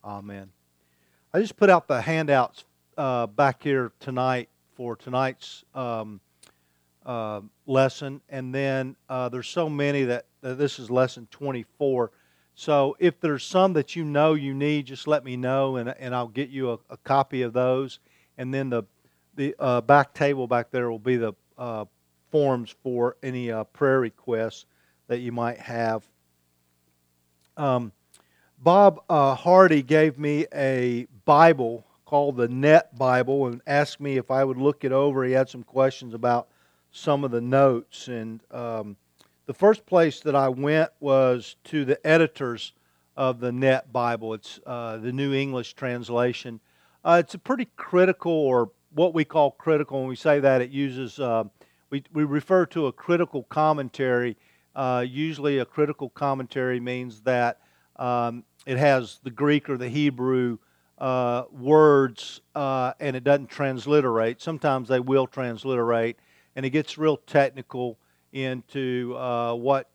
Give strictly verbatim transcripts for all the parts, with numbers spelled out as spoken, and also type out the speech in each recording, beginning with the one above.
Amen. I just put out the handouts uh, back here tonight for tonight's um, uh, lesson, and then uh, there's so many that uh, this is lesson twenty-four. So if there's some that you know you need, just let me know, and and I'll get you a, a copy of those. And then the the uh, back table back there will be the uh, forms for any uh, prayer requests that you might have. Um, Bob uh, Hardy gave me a Bible called the Net Bible and asked me if I would look it over. He had some questions about some of the notes. And um, the first place that I went was to the editors of the Net Bible. It's uh, the New English Translation. Uh, it's a pretty critical, or what we call critical. When we say that, it uses, uh, we, we refer to a critical commentary. Uh, usually a critical commentary means that um, it has the Greek or the Hebrew uh, words uh, and it doesn't transliterate. Sometimes they will transliterate, and it gets real technical into uh, what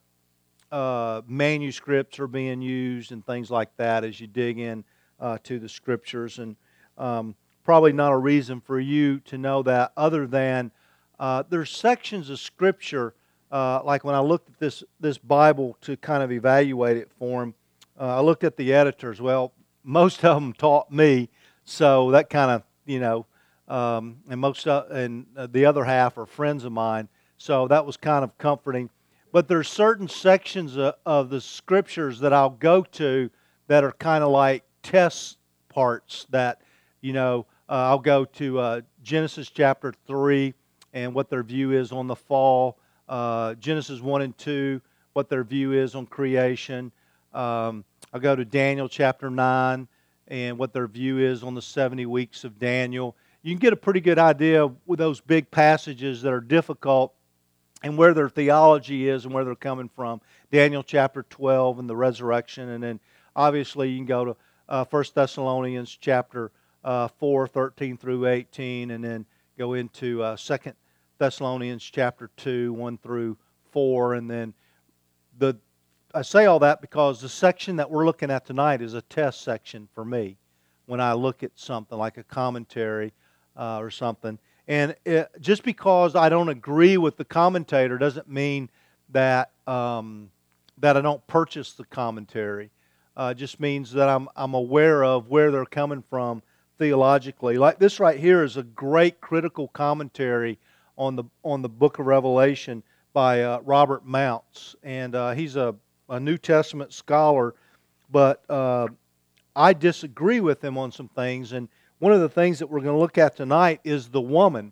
uh, manuscripts are being used and things like that as you dig in uh, to the Scriptures. And um, probably not a reason for you to know that other than uh, there's sections of Scripture, uh, like when I looked at this, this Bible to kind of evaluate it for them, Uh, I looked at the editors. Well, most of them taught me, so that kind of, you know, um, and most of, and the other half are friends of mine, so that was kind of comforting. But there's certain sections of, of the Scriptures that I'll go to that are kind of like test parts that, you know, uh, I'll go to uh, Genesis chapter three and what their view is on the fall, uh, Genesis one and two, what their view is on creation. Um, I'll go to Daniel chapter nine and what their view is on the seventy weeks of Daniel. You can get a pretty good idea with those big passages that are difficult and where their theology is and where they're coming from. Daniel chapter twelve and the resurrection. And then obviously you can go to uh, First Thessalonians chapter uh, four, thirteen through eighteen, and then go into uh, Second Thessalonians chapter two, one through four, and then the I say all that because the section that we're looking at tonight is a test section for me when I look at something like a commentary uh, or something. And it, just because I don't agree with the commentator doesn't mean that um, that I don't purchase the commentary. Uh, it just means that I'm I'm aware of where they're coming from theologically. Like this right here is a great critical commentary on the on the Book of Revelation by uh, Robert Mounts, and uh, he's a a New Testament scholar, but uh, I disagree with him on some things. And one of the things that we're going to look at tonight is the woman.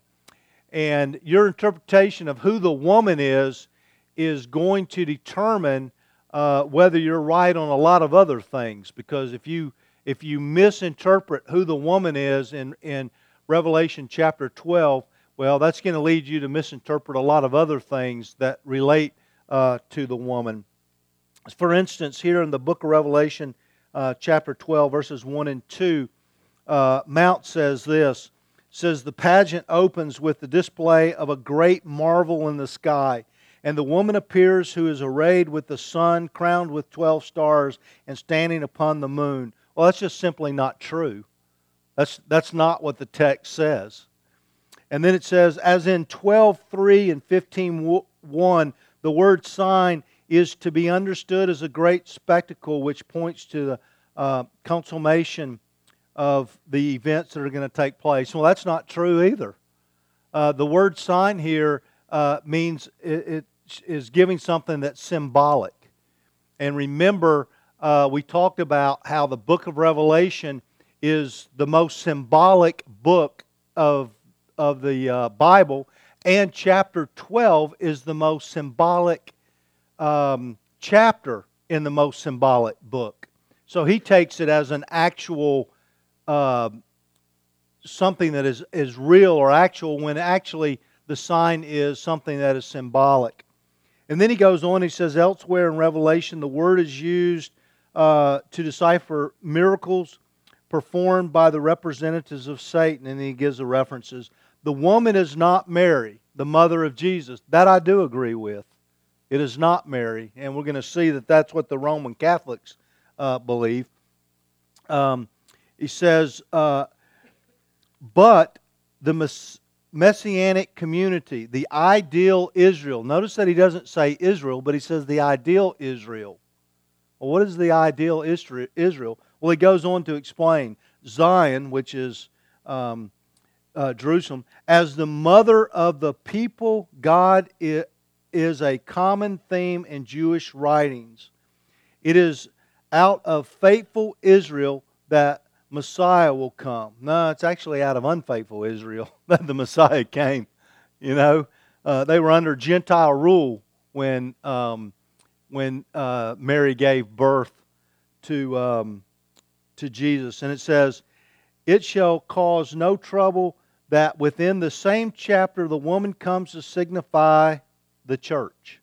And your interpretation of who the woman is is going to determine uh, whether you're right on a lot of other things. Because if you if you misinterpret who the woman is in, in Revelation chapter twelve, well, that's going to lead you to misinterpret a lot of other things that relate uh, to the woman. For instance, here in the book of Revelation, uh, chapter twelve, verses one and two, uh, Mount says this, says, "The pageant opens with the display of a great marvel in the sky, and the woman appears who is arrayed with the sun, crowned with twelve stars, and standing upon the moon." Well, that's just simply not true. That's, that's not what the text says. And then it says, as in twelve three and fifteen one, the word sign is to be understood as a great spectacle which points to the uh, consummation of the events that are going to take place. Well, that's not true either. Uh, the word sign here uh, means it, it is giving something that's symbolic. And remember, uh, we talked about how the book of Revelation is the most symbolic book of, of the uh, Bible, and chapter twelve is the most symbolic Um, chapter in the most symbolic book. So he takes it as an actual uh, something that is, is real or actual, when actually the sign is something that is symbolic. And then he goes on, he says, elsewhere in Revelation, the word is used uh, to decipher miracles performed by the representatives of Satan. And then he gives the references. The woman is not Mary, the mother of Jesus. That I do agree with. It is not Mary, and we're going to see that that's what the Roman Catholics uh, believe. Um, he says, uh, but the mess- Messianic community, the ideal Israel. Notice that he doesn't say Israel, but he says the ideal Israel. Well, what is the ideal Israel? Well, he goes on to explain Zion, which is um, uh, Jerusalem, as the mother of the people God is a common theme in Jewish writings. It is out of faithful Israel that Messiah will come. No, it's actually out of unfaithful Israel that the Messiah came. You know, uh, they were under Gentile rule when um, when uh, Mary gave birth to um, to Jesus, and it says, "It shall cause no trouble that within the same chapter the woman comes to signify the church."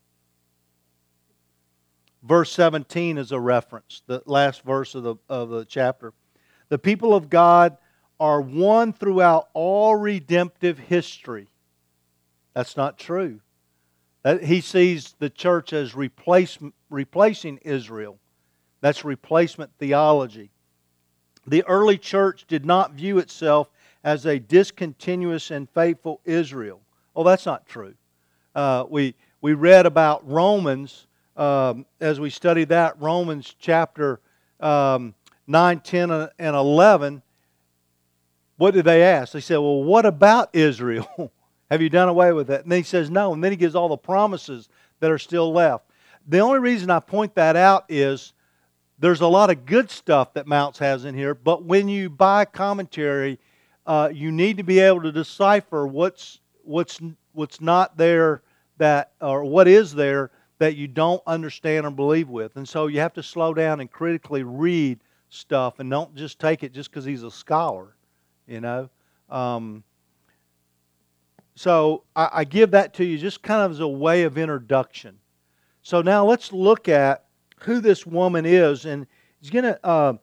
Verse seventeen is a reference, the last verse of the of the chapter. The people of God are one throughout all redemptive history. That's not true. He sees the church as replace, replacing Israel. That's replacement theology. The early church did not view itself as a discontinuous and faithful Israel. Oh, that's not true. Uh, we, we read about Romans, um, as we studied that, Romans chapter um, nine, ten, and eleven. What did they ask? They said, well, what about Israel? Have you done away with that? And then he says no, and then he gives all the promises that are still left. The only reason I point that out is there's a lot of good stuff that Mounce has in here, but when you buy commentary, uh, you need to be able to decipher what's what's what's not there that or what is there that you don't understand or believe with. And so you have to slow down and critically read stuff and don't just take it just because he's a scholar, you know. Um, so I, I give that to you just kind of as a way of introduction. So now let's look at who this woman is, and he's going to uh,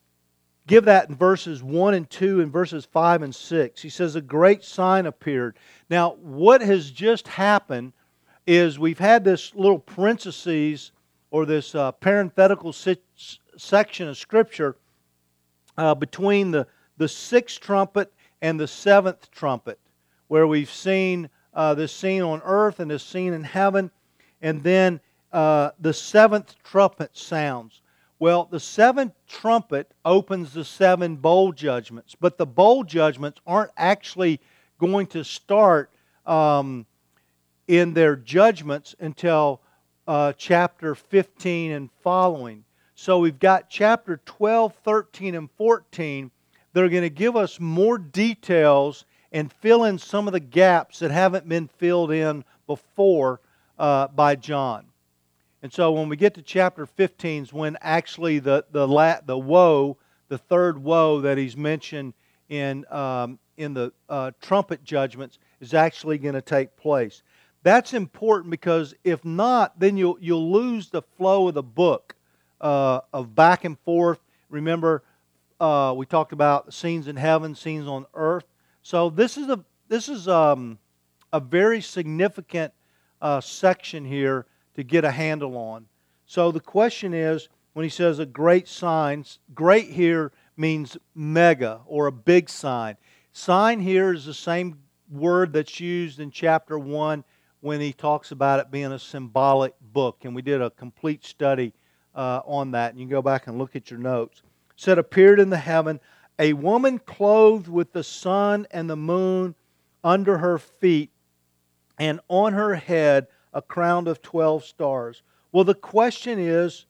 give that in verses one and two and verses five and six. He says, a great sign appeared. Now, what has just happened is we've had this little parentheses or this uh, parenthetical si- section of Scripture uh, between the, the sixth trumpet and the seventh trumpet, where we've seen uh, this scene on earth and this scene in heaven, and then uh, the seventh trumpet sounds. Well, the seventh trumpet opens the seven bowl judgments, but the bowl judgments aren't actually going to start um, in their judgments until uh, chapter fifteen and following. So we've got chapter twelve, thirteen, and fourteen that are going to give us more details and fill in some of the gaps that haven't been filled in before uh, by John. And so when we get to chapter fifteen is when actually the the la- the woe, the third woe that he's mentioned in um, in the uh, trumpet judgments is actually going to take place. That's important because if not, then you'll you'll lose the flow of the book uh, of back and forth. Remember, uh, we talked about scenes in heaven, scenes on earth. So this is a this is um, a very significant uh, section here to get a handle on. So the question is, when he says a great sign, great here means mega or a big sign. Sign here is the same word that's used in chapter one when he talks about it being a symbolic book. And we did a complete study uh, on that. And you can go back and look at your notes. It said, appeared in the heaven a woman clothed with the sun and the moon under her feet, and on her head a crown of twelve stars. Well, the question is,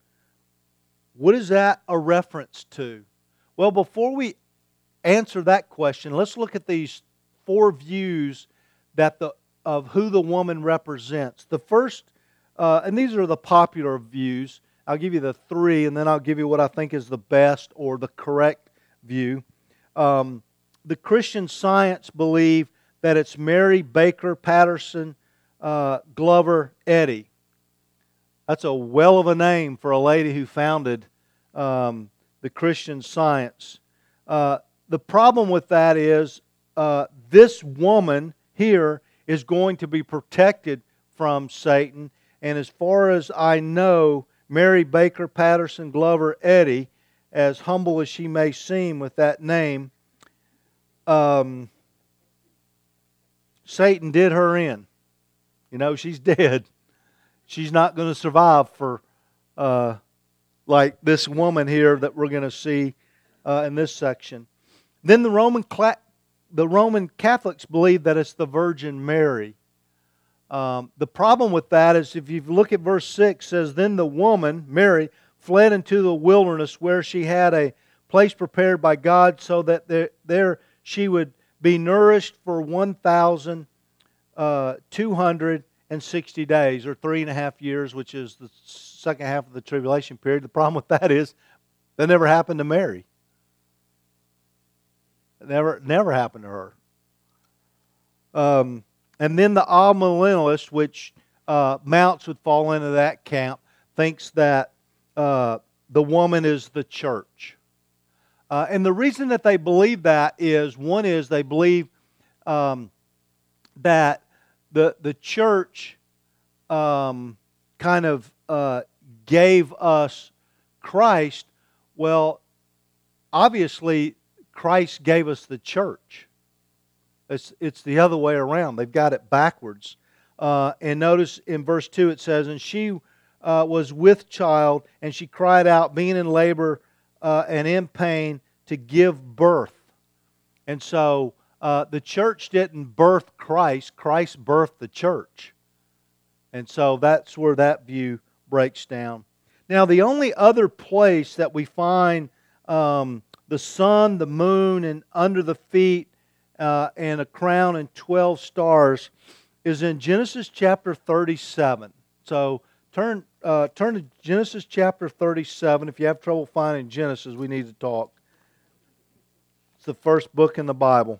what is that a reference to? Well, before we answer that question, let's look at these four views that the of who the woman represents. The first, uh, and these are the popular views. I'll give you the three, and then I'll give you what I think is the best or the correct view. Um, the Christian Science believe that it's Mary Baker Patterson uh, Glover Eddy. That's a well of a name for a lady who founded um, the Christian Science. Uh, the problem with that is uh, this woman here is going to be protected from Satan. And as far as I know, Mary Baker Patterson Glover Eddy as humble as she may seem with that name, um, Satan did her in. You know, she's dead. She's not going to survive for uh, like this woman here that we're going to see uh, in this section. Then the Roman Cla- the Roman Catholics believe that it's the Virgin Mary. Um, the problem with that is if you look at verse six, it says, Then the woman, Mary, fled into the wilderness where she had a place prepared by God so that there, there she would be nourished for one thousand two hundred sixty days, or three and a half years, which is the second half of the tribulation period. The problem with that is that never happened to Mary. It never, never happened to her. Um, and then the amillennialist, which uh, Mounts would fall into that camp, thinks that uh, the woman is the church. Uh, and the reason that they believe that is, one is they believe um, that the the church um, kind of uh, gave us Christ. Well, obviously, Christ gave us the church. It's, it's the other way around. They've got it backwards. Uh, and notice in verse two it says, And she uh, was with child, and she cried out, being in labor uh, and in pain, to give birth. And so uh, the church didn't birth Christ. Christ birthed the church. And so that's where that view breaks down. Now, the only other place that we find um, the sun, the moon, and under the feet, uh, and a crown and twelve stars is in Genesis chapter thirty-seven. So turn uh, turn to Genesis chapter thirty-seven. If you have trouble finding Genesis, we need to talk. It's the first book in the Bible.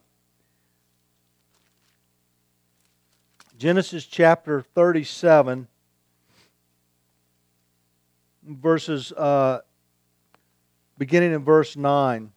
Genesis chapter thirty-seven, verses uh, beginning in verse nine.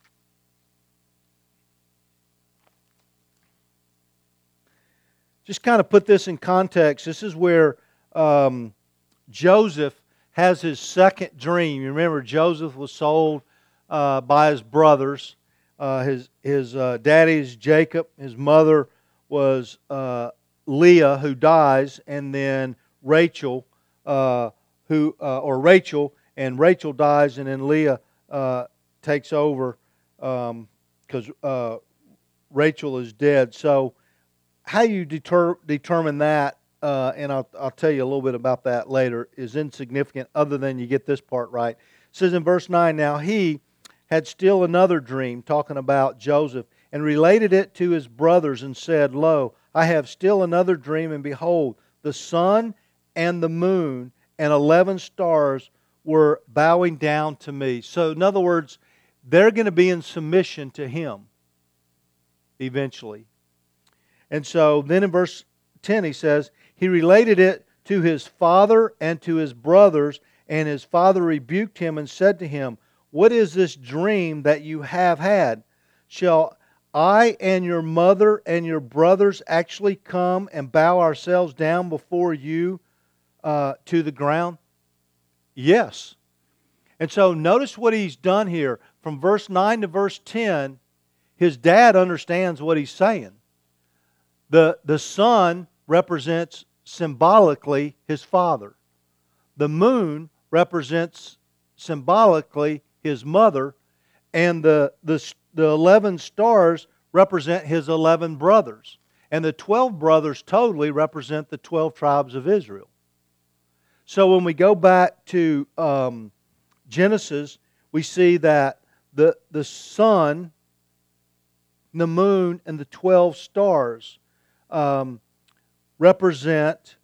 Just kind of put this in context. This is where um, Joseph has his second dream. You remember, Joseph was sold uh, by his brothers. Uh, his his uh, daddy is Jacob. His mother was uh, Leah, who dies, and then Rachel, uh, who uh, or Rachel, and Rachel dies, and then Leah uh, takes over because um, uh, Rachel is dead. So, how you deter, determine that, uh, and I'll, I'll tell you a little bit about that later, is insignificant other than you get this part right. It says in verse nine, Now he had still another dream, talking about Joseph, and related it to his brothers and said, Lo, I have still another dream, and behold, the sun and the moon and eleven stars were bowing down to me. So in other words, they're going to be in submission to him eventually. And so then in verse ten he says, He related it to his father and to his brothers, and his father rebuked him and said to him, What is this dream that you have had? Shall I and your mother and your brothers actually come and bow ourselves down before you uh, to the ground? Yes. And so notice what he's done here. From verse nine to verse ten, his dad understands what he's saying. The, the sun represents symbolically his father. The moon represents symbolically his mother. And the, the, the eleven stars represent his eleven brothers. And the twelve brothers totally represent the twelve tribes of Israel. So when we go back to um, Genesis, we see that the, the sun, the moon, and the twelve stars Um, represent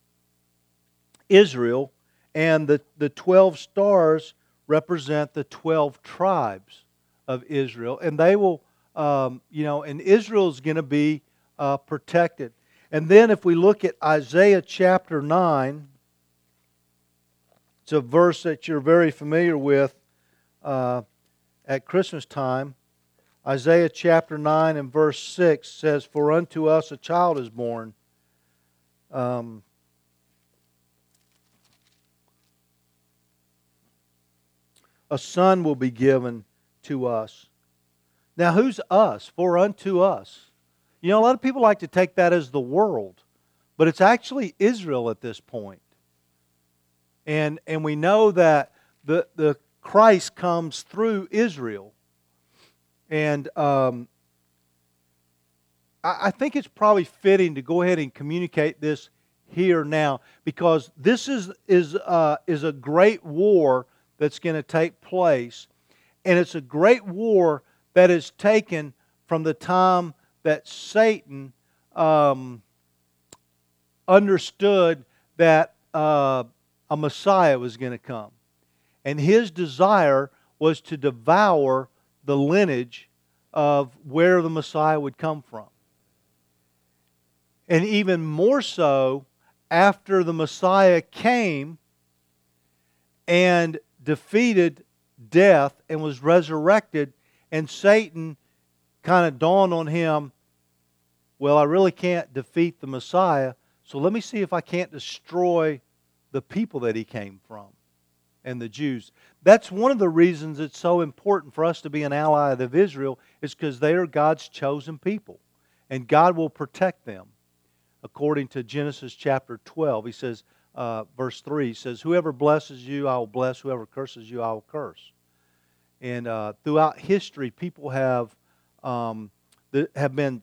Israel, and the, the twelve stars represent the twelve tribes of Israel, and they will, um, you know, and Israel is going to be uh, protected. And then if we look at Isaiah chapter nine, it's a verse that you're very familiar with uh, at Christmas time. Isaiah chapter nine and verse six says, For unto us a child is born. Um, a son will be given to us. Now, who's us? For unto us. You know, a lot of people like to take that as the world, but it's actually Israel at this point. And and we know that the the Christ comes through Israel. And um, I, I think it's probably fitting to go ahead and communicate this here now, because this is is uh, is a great war that's going to take place, and it's a great war that is taken from the time that Satan um, understood that uh, a Messiah was going to come. And his desire was to devour the lineage of where the Messiah would come from. And even more so, after the Messiah came and defeated death and was resurrected, and Satan kind of dawned on him, well, I really can't defeat the Messiah, so let me see if I can't destroy the people that he came from, and the Jews. That's one of the reasons it's so important for us to be an ally of Israel, is because they are God's chosen people, and God will protect them. According to Genesis chapter twelve, he says, uh, verse three, he says, whoever blesses you, I will bless. Whoever curses you, I will curse. And uh, throughout history, people have um, have been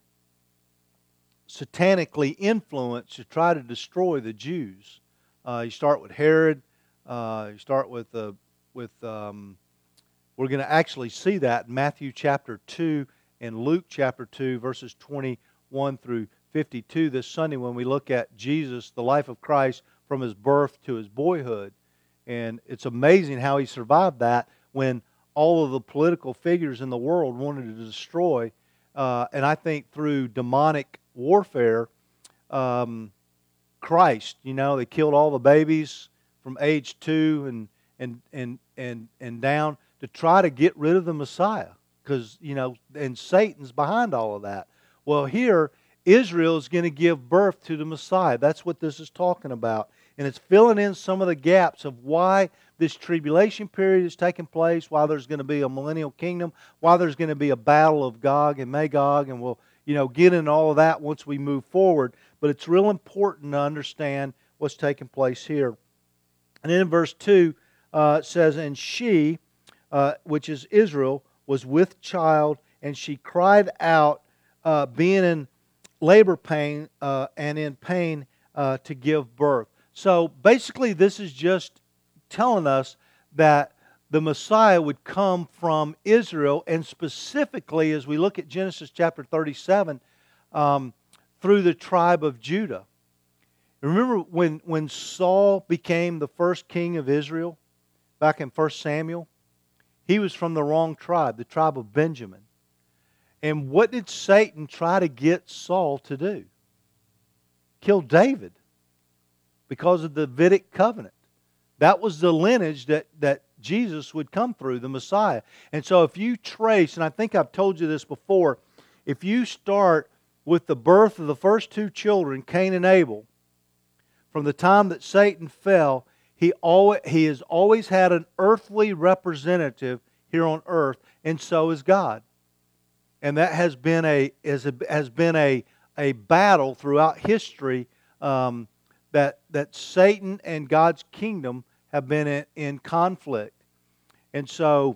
satanically influenced to try to destroy the Jews. Uh, you start with Herod. Uh, you start with uh, with. Um, we're going to actually see that in Matthew chapter two and Luke chapter two, verses twenty-one through fifty-two this Sunday, when we look at Jesus, the life of Christ from his birth to his boyhood. And it's amazing how he survived that when all of the political figures in the world wanted to destroy. Uh, and I think through demonic warfare, um, Christ, you know, they killed all the babies from age two and and and and and down to try to get rid of the Messiah, because you know, and Satan's behind all of that. Well, here Israel is going to give birth to the Messiah. That's what this is talking about, and it's filling in some of the gaps of why this tribulation period is taking place, why there's going to be a millennial kingdom, why there's going to be a battle of Gog and Magog, and we'll you know get into all of that once we move forward. But it's real important to understand what's taking place here. And then in verse two, uh, it says, and she, uh, which is Israel, was with child, and she cried out, uh, being in labor pain uh, and in pain uh, to give birth. So basically this is just telling us that the Messiah would come from Israel, and specifically as we look at Genesis chapter thirty-seven, um, through the tribe of Judah. Remember when, when Saul became the first king of Israel, back in First Samuel? He was from the wrong tribe, the tribe of Benjamin. And what did Satan try to get Saul to do? Kill David, because of the Davidic covenant. That was the lineage that, that Jesus would come through, the Messiah. And so if you trace, and I think I've told you this before, if you start with the birth of the first two children, Cain and Abel, from the time that Satan fell, he always, he has always had an earthly representative here on earth, and so is God. And that has been a has, a, has been a, a battle throughout history, um, that that Satan and God's kingdom have been in, in conflict. And so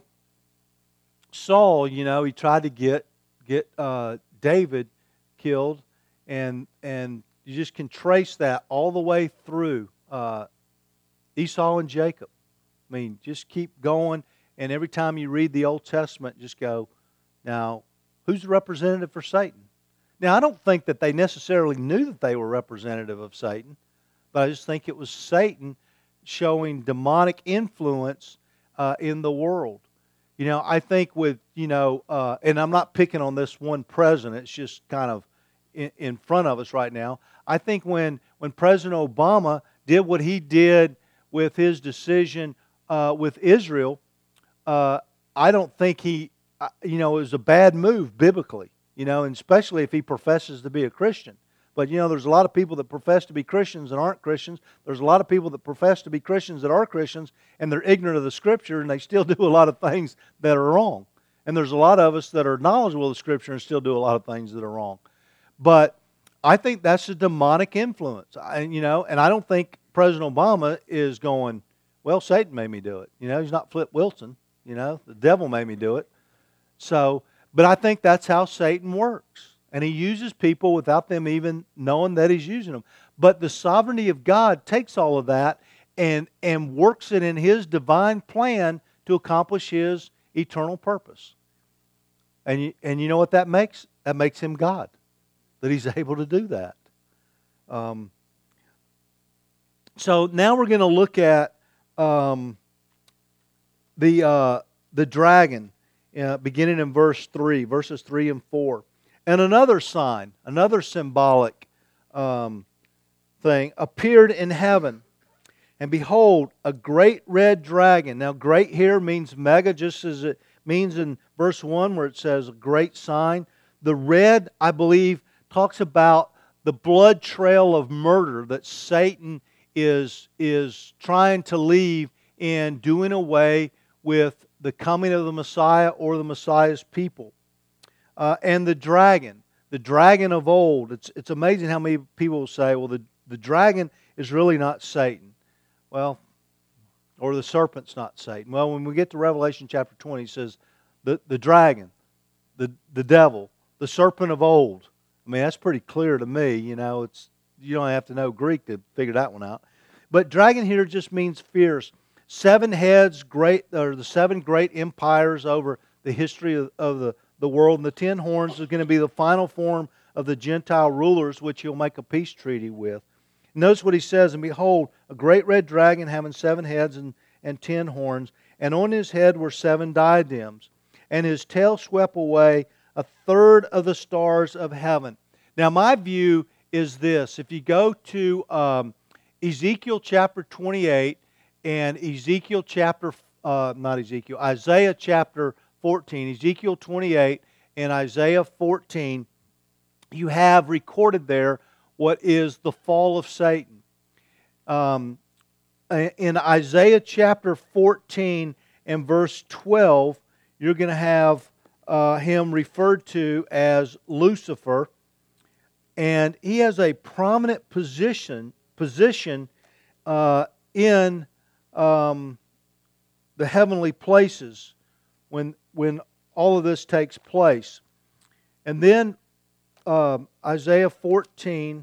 Saul, you know, he tried to get get uh, David killed, and and you just can trace that all the way through uh, Esau and Jacob. I mean, just keep going, and every time you read the Old Testament, just go, now, who's the representative for Satan? Now, I don't think that they necessarily knew that they were representative of Satan, but I just think it was Satan showing demonic influence uh, in the world. You know, I think with, you know, uh, and I'm not picking on this one president, it's just kind of in, in front of us right now. I think when, when President Obama did what he did with his decision uh, with Israel, uh, I don't think he, you know, it was a bad move biblically, you know, and especially if he professes to be a Christian. But, you know, there's a lot of people that profess to be Christians and aren't Christians. There's a lot of people that profess to be Christians that are Christians, and they're ignorant of the Scripture, and they still do a lot of things that are wrong. And there's a lot of us that are knowledgeable of the Scripture and still do a lot of things that are wrong. But I think that's a demonic influence. I, you know, and I don't think President Obama is going, well, Satan made me do it. You know, he's not Flip Wilson. You know, the devil made me do it. So, but I think that's how Satan works. And he uses people without them even knowing that he's using them. But the sovereignty of God takes all of that and, and works it in His divine plan to accomplish His eternal purpose. And you, and you know what that makes? That makes Him God, that He's able to do that. Um, so now we're going to look at um, the uh, the dragon, uh, beginning in verse three, verses three and four. And another sign, another symbolic um, thing, appeared in heaven. And behold, a great red dragon. Now, great here means mega, just as it means in verse one where it says a great sign. The red, I believe, talks about the blood trail of murder that Satan is, is trying to leave in doing away with the coming of the Messiah or the Messiah's people. Uh, and the dragon, the dragon of old. It's it's amazing how many people say, well, the, the dragon is really not Satan. Well, or the serpent's not Satan. Well, when we get to Revelation chapter twenty, it says the, the dragon, the, the devil, the serpent of old. I mean, that's pretty clear to me. You know, it's you don't have to know Greek to figure that one out. But dragon here just means fierce. Seven heads, great, or the seven great empires over the history of, of the the world, and the ten horns is going to be the final form of the Gentile rulers, which He'll make a peace treaty with. Notice what He says, and behold, a great red dragon having seven heads and, and ten horns, and on his head were seven diadems, and his tail swept away a third of the stars of heaven. Now my view is this: if you go to um, Ezekiel chapter twenty-eight and Ezekiel chapter, uh, not Ezekiel, Isaiah chapter fourteen, Ezekiel twenty-eight and Isaiah fourteen, you have recorded there what is the fall of Satan. Um, in Isaiah chapter fourteen and verse twelve, you're going to have uh, him referred to as Lucifer, and he has a prominent position position uh, in um, the heavenly places when when all of this takes place. And then uh, Isaiah fourteen,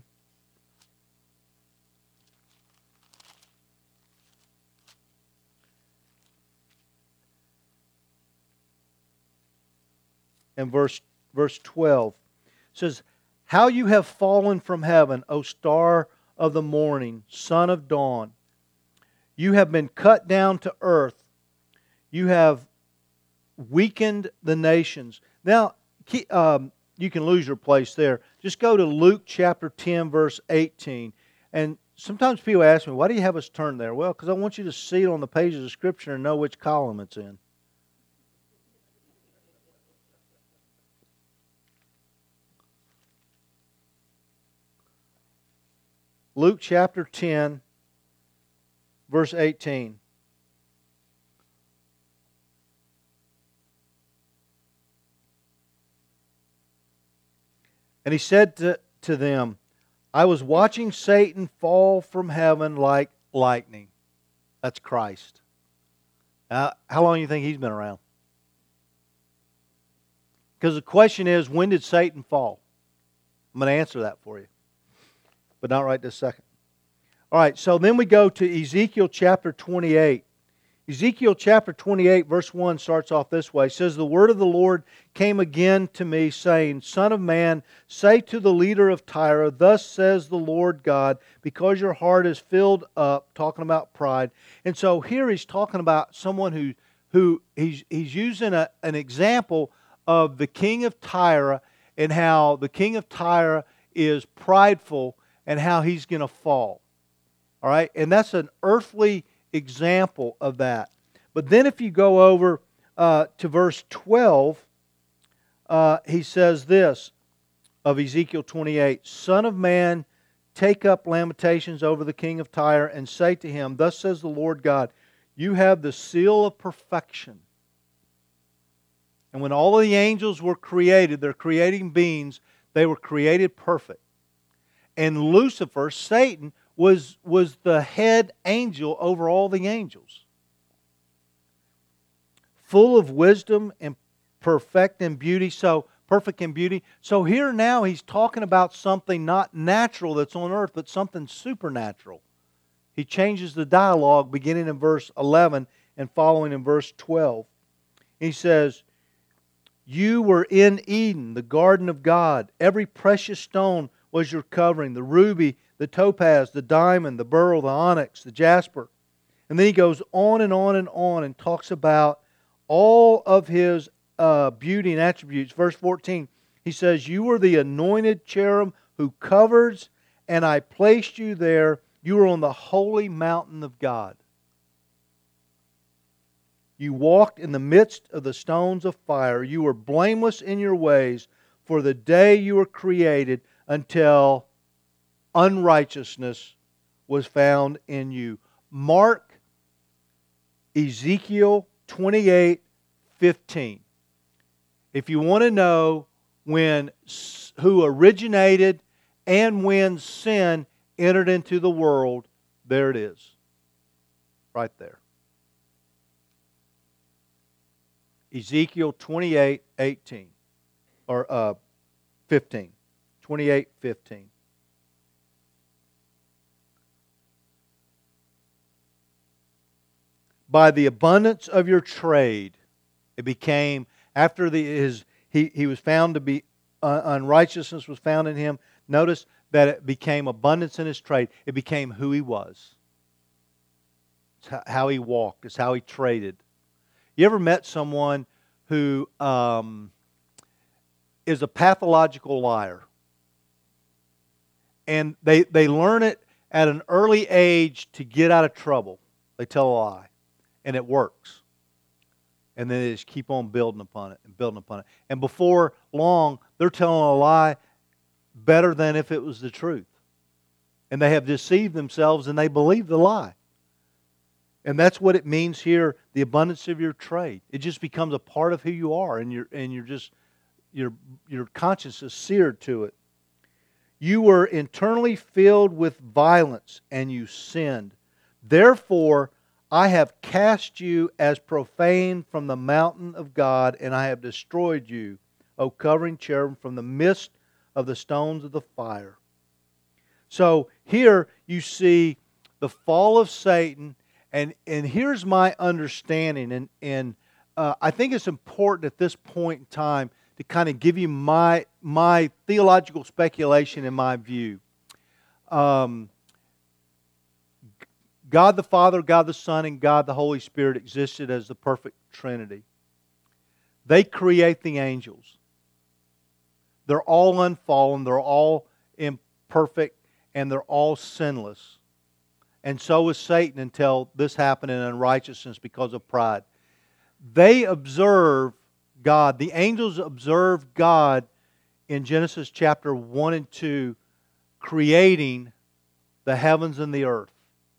and verse verse twelve says, "How you have fallen from heaven, O star of the morning, son of dawn. You have been cut down to earth. You have weakened the nations." Now, um, you can lose your place there. Just go to Luke chapter ten, verse eighteen. And sometimes people ask me, why do you have us turn there? Well, because I want you to see it on the pages of Scripture and know which column it's in. Luke chapter ten, verse eighteen. And He said to, to them, "I was watching Satan fall from heaven like lightning." That's Christ. Now, how long do you think He's been around? Because the question is, when did Satan fall? I'm going to answer that for you, but not right this second. All right, so then we go to Ezekiel chapter twenty-eight. Ezekiel chapter twenty-eight, verse one starts off this way. It says, "The word of the Lord came again to me, saying, Son of man, say to the leader of Tyre, Thus says the Lord God, because your heart is filled up," talking about pride. And so here he's talking about someone who, who he's, he's using a, an example of the king of Tyre and how the king of Tyre is prideful and how he's going to fall. All right, and that's an earthly example of that. But then if you go over uh, to verse twelve, uh, he says this, of Ezekiel twenty-eight, Son of man, take up lamentations over the king of Tyre, and say to him, Thus says the Lord God, you have the seal of perfection. And when all of the angels were created, they're creating beings, they were created perfect. And Lucifer, Satan, was, was the head angel over all the angels. Full of wisdom and perfect in beauty, so perfect in beauty. So here now he's talking about something not natural that's on earth, but something supernatural. He changes the dialogue beginning in verse eleven and following in verse twelve. He says, You were in Eden, the garden of God. Every precious stone was your covering, the ruby, the topaz, the diamond, the beryl, the onyx, the jasper. And then he goes on and on and on and talks about all of His uh, beauty and attributes. Verse fourteen, he says, You were the anointed cherub who covers, and I placed you there. You were on the holy mountain of God. You walked in the midst of the stones of fire. You were blameless in your ways for the day you were created until unrighteousness was found in you. Mark Ezekiel twenty-eight fifteen. If you want to know when who originated and when sin entered into the world, there it is. Right there. Ezekiel twenty-eight eighteen. Or uh, fifteen. twenty-eight fifteen. By the abundance of your trade, it became, after the, his he, he was found to be, uh, unrighteousness was found in him. Notice that it became abundance in his trade. It became who he was. It's how he walked. It's how he traded. You ever met someone who um, is a pathological liar? And they, they learn it at an early age to get out of trouble. They tell a lie. And it works. And then they just keep on building upon it and building upon it. And before long, they're telling a lie better than if it was the truth. And they have deceived themselves and they believe the lie. And that's what it means here, the abundance of your trade. It just becomes a part of who you are, and you're and you're just your your conscience is seared to it. You were internally filled with violence and you sinned. Therefore, I have cast you as profane from the mountain of God, and I have destroyed you, O covering cherub, from the midst of the stones of the fire. So here you see the fall of Satan, and, and here's my understanding, and, and uh, I think it's important at this point in time to kind of give you my, my theological speculation and my view. Um, God the Father, God the Son, and God the Holy Spirit existed as the perfect Trinity. They create the angels. They're all unfallen, they're all imperfect, and they're all sinless. And so is Satan until this happened in unrighteousness because of pride. They observe God. The angels observe God in Genesis chapter one and two, creating the heavens and the earth.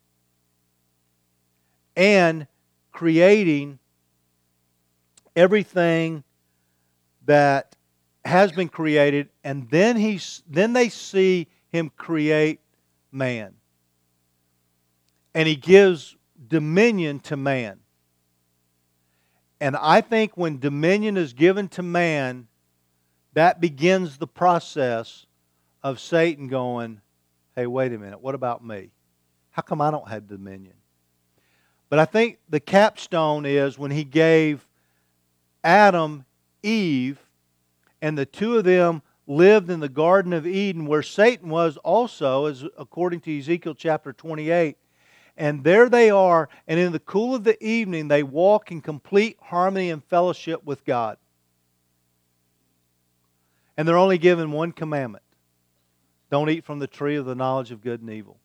And creating everything that has been created, and then he, then they see Him create man. And He gives dominion to man. And I think when dominion is given to man, that begins the process of Satan going, hey, wait a minute, what about me? How come I don't have dominion? But I think the capstone is when He gave Adam Eve, and the two of them lived in the Garden of Eden where Satan was also, as according to Ezekiel chapter twenty-eight. And there they are, and in the cool of the evening they walk in complete harmony and fellowship with God. And they're only given one commandment. Don't eat from the tree of the knowledge of good and evil.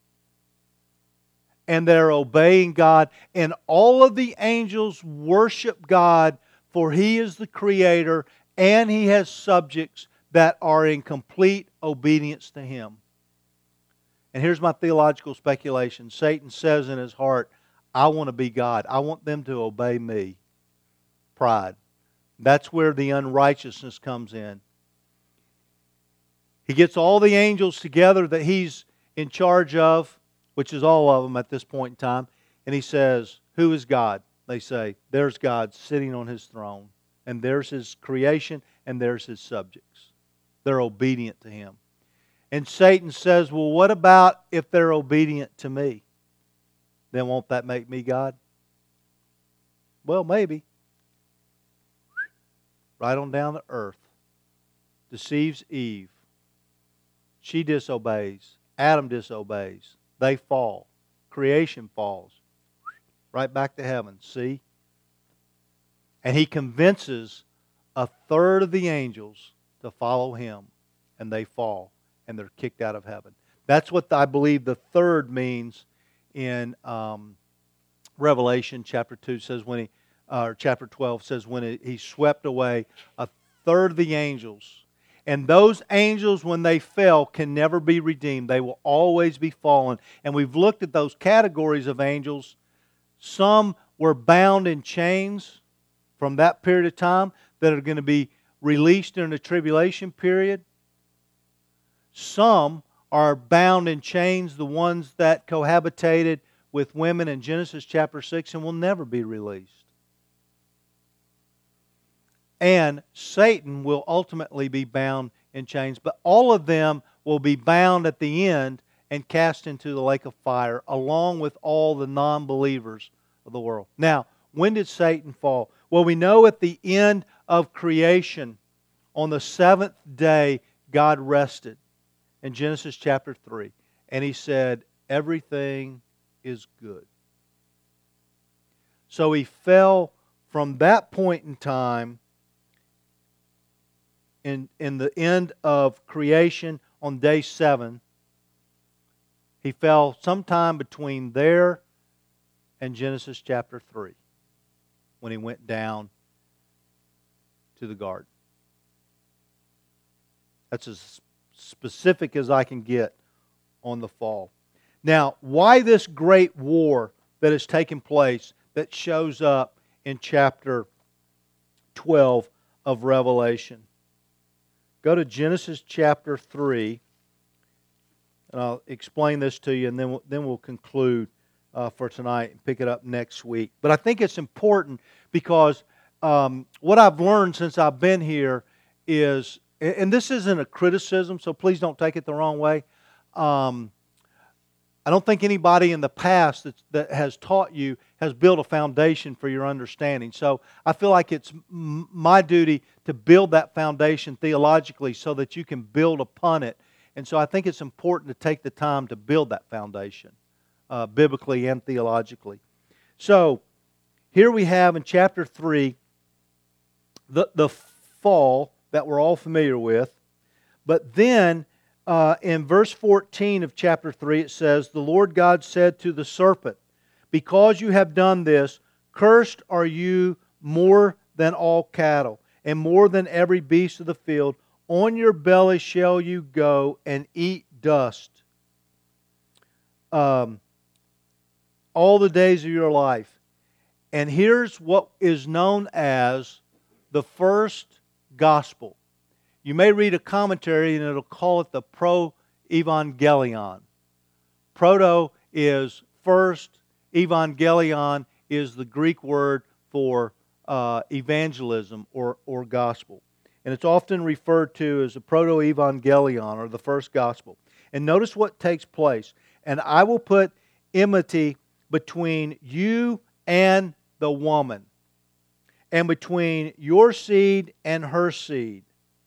And they're obeying God. And all of the angels worship God, for He is the Creator and He has subjects that are in complete obedience to Him. And here's my theological speculation. Satan says in his heart, I want to be God. I want them to obey me. Pride. That's where the unrighteousness comes in. He gets all the angels together that he's in charge of, which is all of them at this point in time, and he says, who is God? They say, there's God sitting on His throne, and there's His creation, and there's His subjects. They're obedient to Him. And Satan says, well, what about if they're obedient to me? Then won't that make me God? Well, maybe. Right on down to earth. Deceives Eve. She disobeys. Adam disobeys. They fall. Creation falls. Right back to heaven. See? And he convinces a third of the angels to follow him. And they fall. And they're kicked out of heaven. That's what I believe the third means in um, Revelation chapter two says when he, uh, or chapter twelve says when he, he swept away a third of the angels. And those angels, when they fell, can never be redeemed. They will always be fallen. And we've looked at those categories of angels. Some were bound in chains from that period of time that are going to be released during the tribulation period. Some are bound in chains, the ones that cohabitated with women in Genesis chapter six and will never be released. And Satan will ultimately be bound in chains, but all of them will be bound at the end and cast into the lake of fire along with all the non-believers of the world. Now, when did Satan fall? Well, we know at the end of creation, on the seventh day, God rested in Genesis chapter three. And He said, everything is good. So he fell from that point in time in, in the end of creation on day seven. He fell sometime between there and Genesis chapter three when he went down to the garden. That's as specific as I can get on the fall. Now, why this great war that has taken place that shows up in chapter twelve of Revelation? Go to Genesis chapter three, and I'll explain this to you, and then we'll, then we'll conclude uh, for tonight and pick it up next week. But I think it's important because um, what I've learned since I've been here is, and this isn't a criticism, so please don't take it the wrong way. Um, I don't think anybody in the past that, that has taught you has built a foundation for your understanding. So I feel like it's m- my duty to build that foundation theologically so that you can build upon it. And so I think it's important to take the time to build that foundation, uh, biblically and theologically. So here we have in chapter three the, the fall that we're all familiar with. But then uh, in verse fourteen of chapter three it says, the Lord God said to the serpent, because you have done this, cursed are you more than all cattle, and more than every beast of the field. On your belly shall you go and eat dust um, all the days of your life. And here's what is known as the first gospel. You may read a commentary and it'll call it the pro-evangelion. Proto is first, evangelion is the Greek word for uh, evangelism or, or gospel. And it's often referred to as the proto-evangelion or the first gospel. And notice what takes place. And I will put enmity between you and the woman, and between your seed and her seed.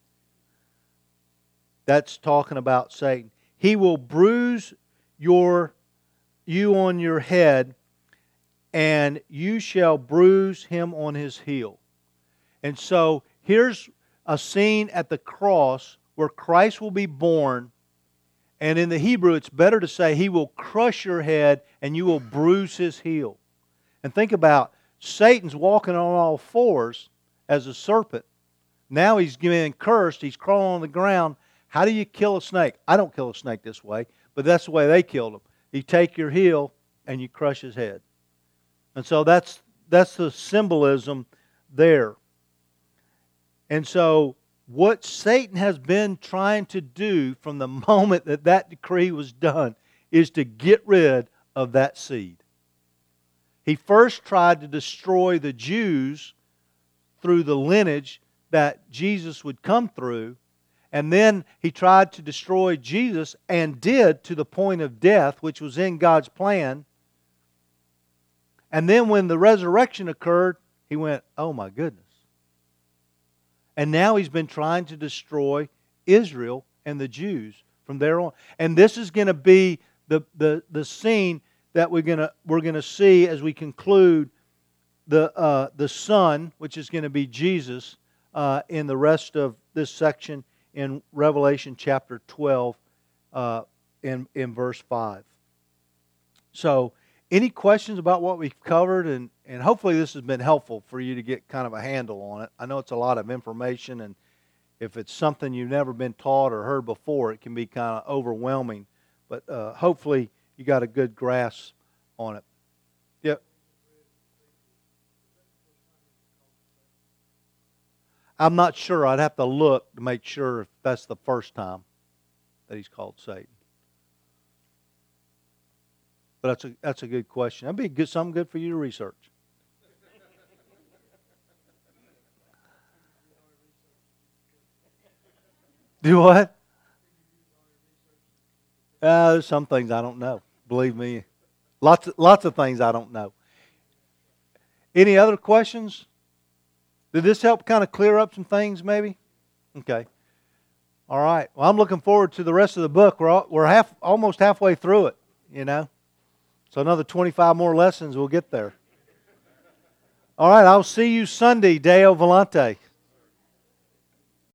That's talking about Satan. He will bruise your you on your head, and you shall bruise him on his heel. And so here's a scene at the cross where Christ will be born, and in the Hebrew it's better to say He will crush your head and you will bruise his heel. And think about Satan's walking on all fours as a serpent. Now he's getting cursed. He's crawling on the ground. How do you kill a snake? I don't kill a snake this way, but that's the way they killed him. You take your heel and you crush his head. And so that's that's the symbolism there. And so what Satan has been trying to do from the moment that that decree was done is to get rid of that seed. He first tried to destroy the Jews through the lineage that Jesus would come through. And then he tried to destroy Jesus and did to the point of death, which was in God's plan. And then when the resurrection occurred, he went, oh my goodness. And now he's been trying to destroy Israel and the Jews from there on. And this is going to be the, the, the scene that we're going to we're going to see as we conclude the uh, the Son, which is going to be Jesus, uh, in the rest of this section in Revelation chapter twelve, uh, in in verse five. So, any questions about what we've covered? And and hopefully this has been helpful for you to get kind of a handle on it. I know it's a lot of information, and if it's something you've never been taught or heard before, it can be kind of overwhelming. But uh, hopefully you got a good grasp on it. Yep. I'm not sure. I'd have to look to make sure if that's the first time that he's called Satan. But that's a that's a good question. That'd be good, something good for you to research. Do what? Uh, there's some things I don't know. Believe me, lots of, lots of things I don't know. Any other questions? Did this help kind of clear up some things, maybe? Okay. All right. Well, I'm looking forward to the rest of the book. We're all, we're half almost halfway through it. You know, so another twenty-five more lessons. We'll get there. All right. I'll see you Sunday, Deo Volante.